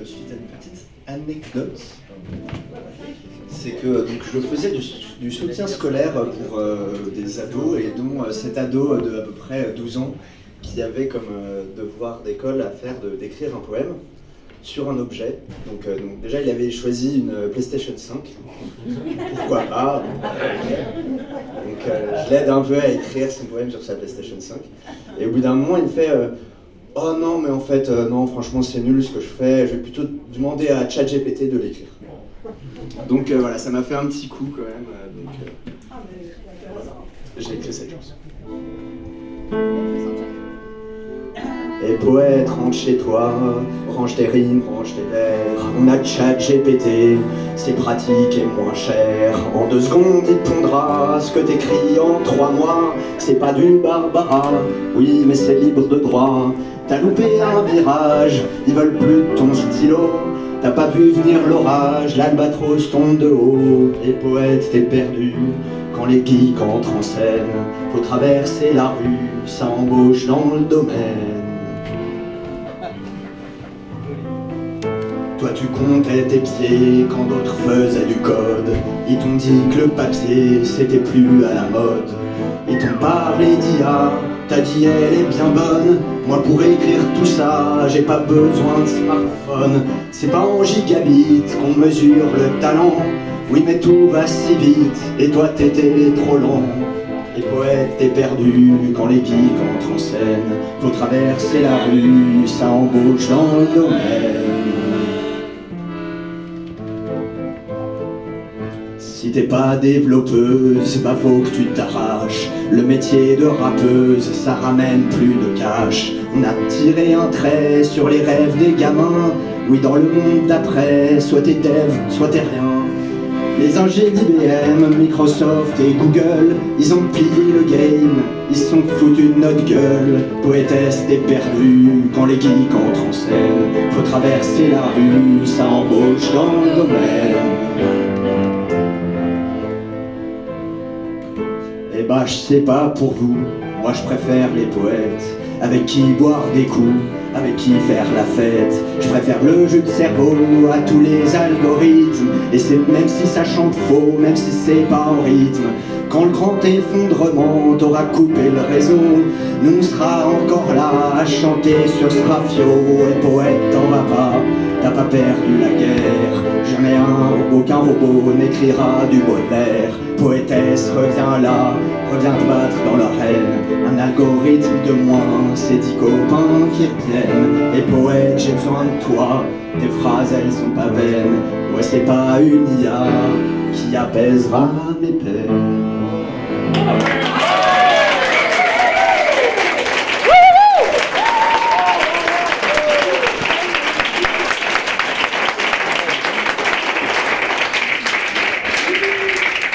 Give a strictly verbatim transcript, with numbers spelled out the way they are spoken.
suite à une petite anecdote. C'est que donc, je faisais du, du soutien scolaire pour euh, des ados, et dont euh, cet ado de à peu près douze ans qui avait comme euh, devoir d'école à faire de, d'écrire un poème sur un objet. Donc, euh, donc déjà il avait choisi une PlayStation cinq. Pourquoi pas. Donc euh, je l'aide un peu à écrire son poème sur sa PlayStation cinq. Et au bout d'un moment il me fait euh, oh non mais en fait euh, non franchement c'est nul ce que je fais, je vais plutôt demander à ChatGPT de l'écrire. Donc euh, voilà, ça m'a fait un petit coup quand même. Euh, donc euh, j'ai écrit cette chanson. Et poète, rentre chez toi, range tes rimes, range tes vers. On a ChatGPT, c'est pratique et moins cher. En deux secondes, il te pondra ce que t'écris en trois mois. C'est pas du Barbara, oui, mais c'est libre de droit. T'as loupé un virage, ils veulent plus de ton stylo. T'as pas vu venir l'orage, l'albatros tombe de haut. Et poète, t'es perdu quand les geeks entrent en scène. Faut traverser la rue, ça embauche dans le domaine. Toi tu comptais tes pieds quand d'autres faisaient du code. Ils t'ont dit que le papier c'était plus à la mode. Ils t'ont parlé d'I A, t'as dit elle est bien bonne. Moi pour écrire tout ça, j'ai pas besoin de smartphone. C'est pas en gigabit qu'on mesure le talent. Oui mais tout va si vite, et toi t'étais trop lent. Et poète, t'es perdu quand les geeks entrent en scène. Faut traverser la rue, ça embauche dans le domaine. Si t'es pas développeuse, bah faut que tu t'arraches. Le métier de rappeuse, ça ramène plus de cash. On a tiré un trait sur les rêves des gamins. Oui, dans le monde d'après, soit t'es dev, soit t'es rien. Les ingés d'I B M, Microsoft et Google, ils ont plié le game, ils se sont foutus de notre gueule. Poétesse, t'es perdu quand les geeks entrent en scène. Faut traverser la rue, ça embauche dans le domaine. Eh bah je sais pas pour vous, moi je préfère les poètes, avec qui boire des coups, avec qui faire la fête. Je préfère le jeu de cerveau à tous les algorithmes. Et c'est même si ça chante faux, même si c'est pas en rythme. Quand le grand effondrement t'aura coupé le réseau, nous on sera encore là à chanter sur ce rafio. Et poète t'en vas pas, t'as pas perdu la guerre. Jamais un, aucun robot n'écrira du Baudelaire. Poétesse, reviens là, reviens te battre dans l'arène. Un algorithme de moins, c'est dix copains qui reviennent. Et poète, j'ai besoin de toi, tes phrases elles sont pas vaines. Ouais c'est pas une I A qui apaisera mes peines.